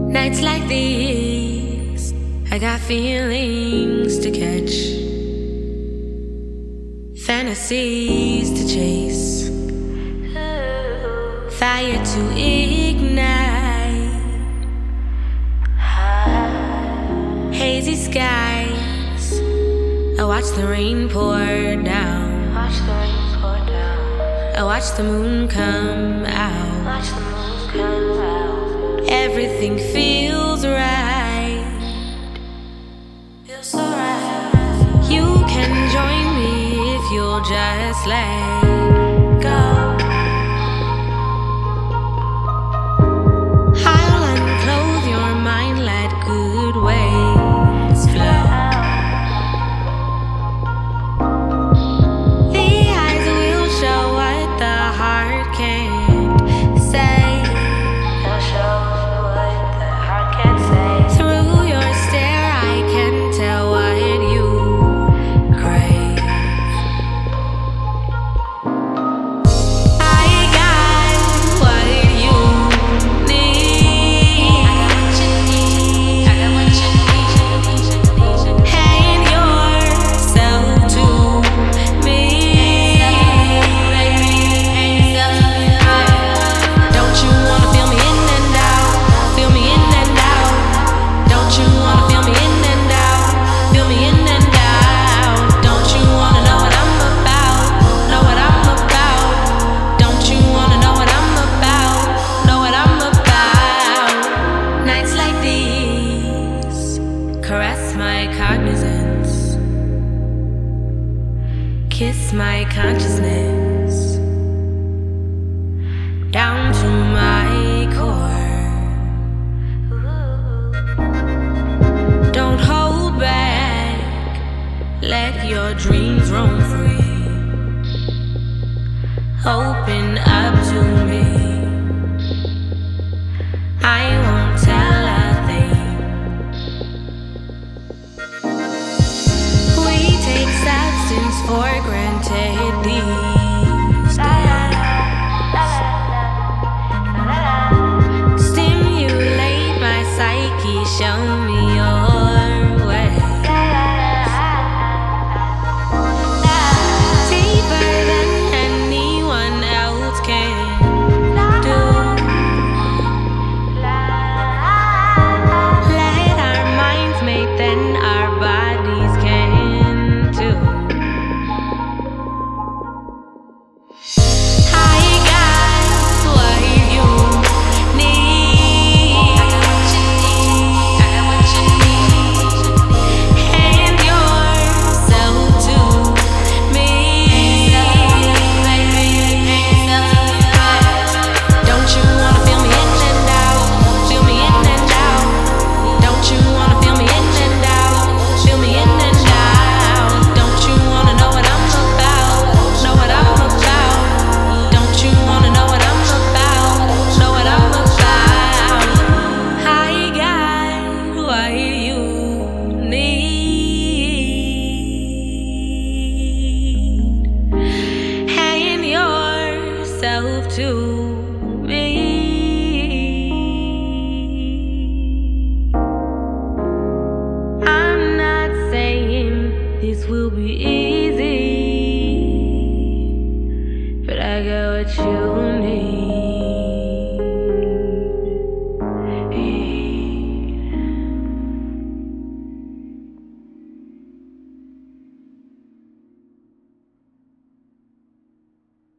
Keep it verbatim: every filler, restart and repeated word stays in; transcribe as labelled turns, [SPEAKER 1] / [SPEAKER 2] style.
[SPEAKER 1] Nights like these, I got feelings to catch, fantasies to chase, fire to ignite, hazy skies. I watch the rain pour down, watch the rain pour down. I watch the moon come out, watch the moon come out. Everything feels right, feels so right. You can join me if you'll just let go. I'll unclothe your mind, let good ways flow. The eyes will show what the heart can't say. They'll show what the heart can't say. Through your stare, I can tell what you crave. I got what you need. I got what you need. Hand yourself to me. Don't you wanna feel me in and out? Feel me in and out. Don't you wanna feel me in and out? Feel me in and out. Don't you wanna know what I'm about? Know what I'm about. Don't you wanna know what I'm about? Know what I'm about. Nights like these caress my cognizance, kiss my consciousness down to my core. Don't hold back, let your dreams roam free. Open up to me, I won't tell a thing. We take substance for granted these days. Stimulate my psyche, show me